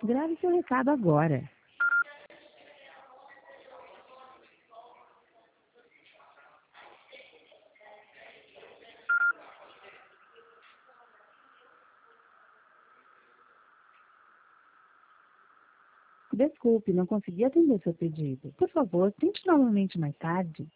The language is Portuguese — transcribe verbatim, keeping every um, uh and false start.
Grave seu recado agora. Desculpe, não consegui atender seu pedido. Por favor, tente novamente mais tarde.